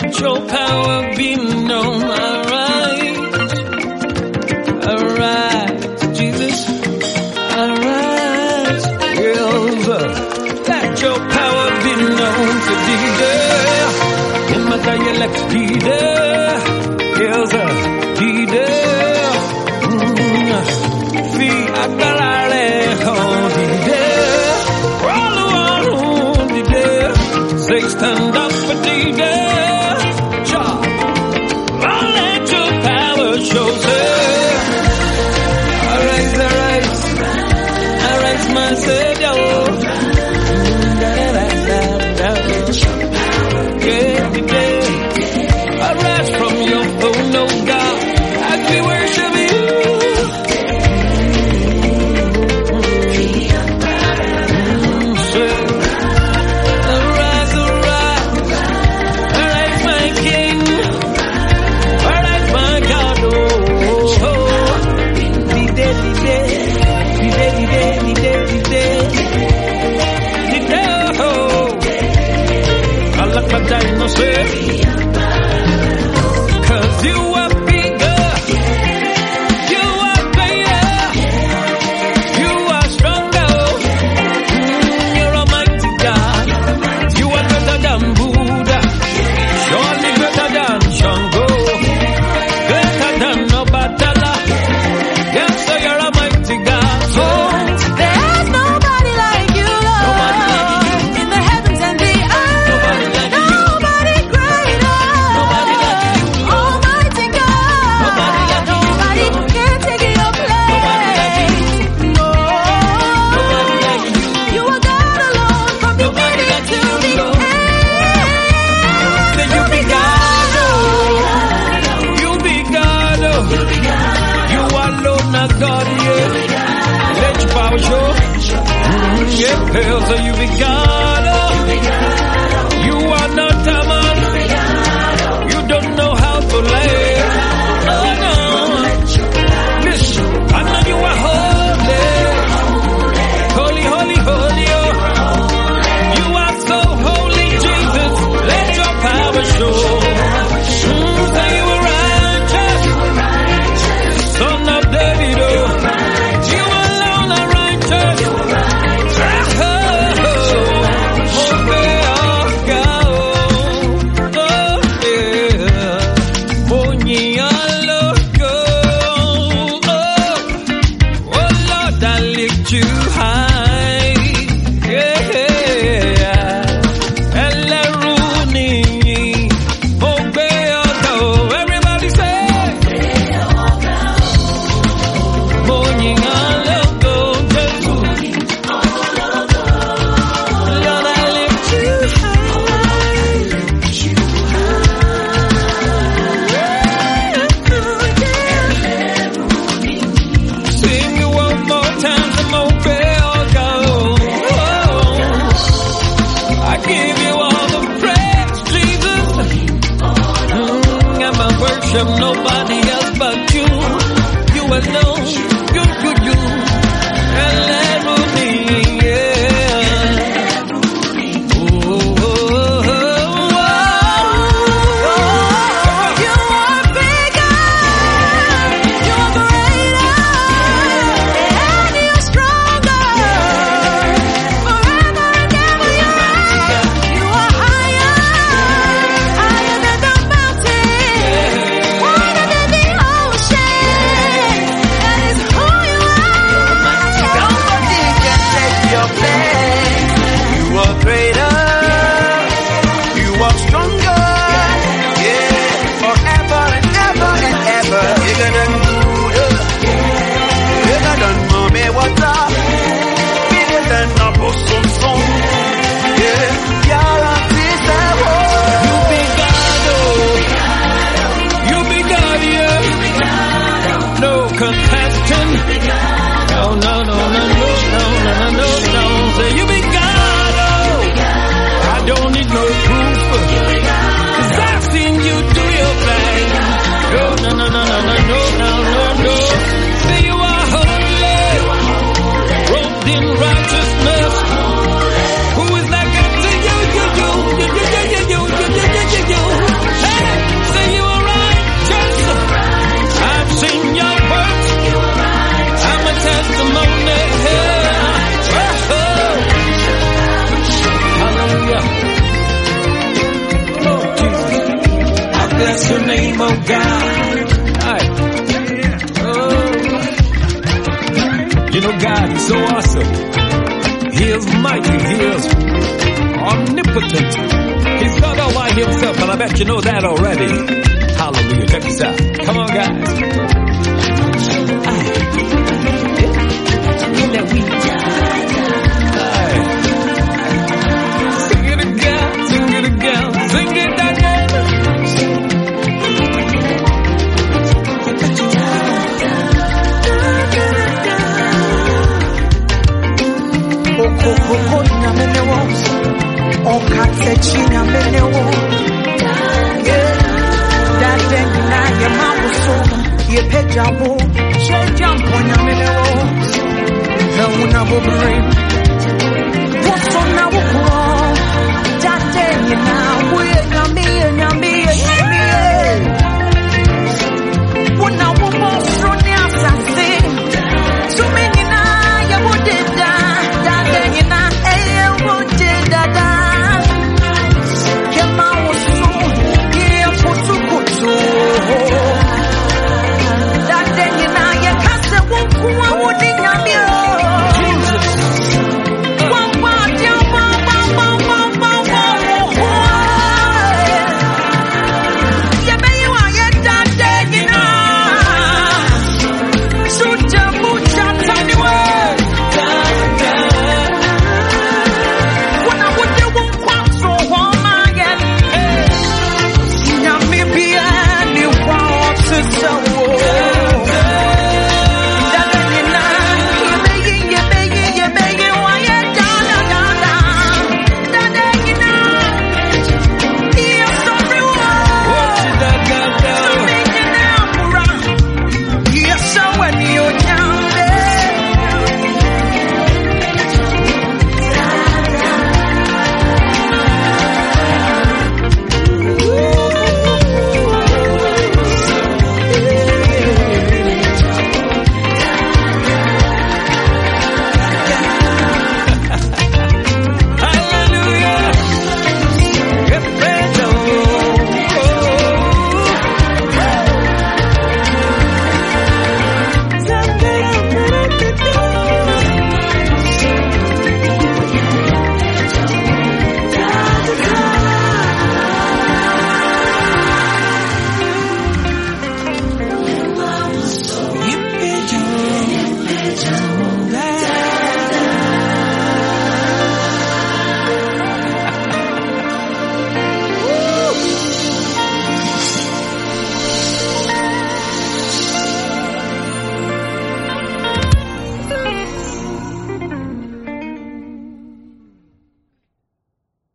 Let your power be known. Arise, Jesus. Arise, yes. Let your power be known today. In my dialect, today. Yes, today. Fee agalare, oh, today. All around today. Say stand up for today. My Savior, yeah, today, arise from your throne, oh God, as we worship you. Arise, arise, my King, arise, my God, oh, today. Cause you are bigger, you are greater, you are stronger, you're Almighty God, you are greater than Buddha, surely greater than Shango, greater than Obatala, yes, so you're Almighty God, so there's nobody like you, Lord, in the heavens and the earth. Nobody greater, Almighty God. Nobody can take your place. No, you are God alone from beginning to the end. Say you be God, you be God, you alone are God, yeah. Let your power show, yeah, so you be God, you are not a man, you don't know how to lay, oh no, listen, I know you are holy, holy, holy, oh, you are so holy, Jesus, let your power show, say you are righteous, Son of David, oh, you alone are righteous, too high, yeah. Eleruni, Obeoto, everybody say, Morning Alogo, Lord, I lift you high. Sing you one more time. Nobody else but you alone, you, Eleruni, yeah. You are bigger, you are greater, and you're stronger. Forever and ever you reign. You are higher than the mountain, wider than the ocean. That is bless your name, oh God. Aye. Oh. You know, God is so awesome. He is mighty. He is omnipotent. He's not all by himself, but I bet you know that already. Hallelujah. Check this out. Come on, guys. Sing it again, sing it again, sing it again. What's on now?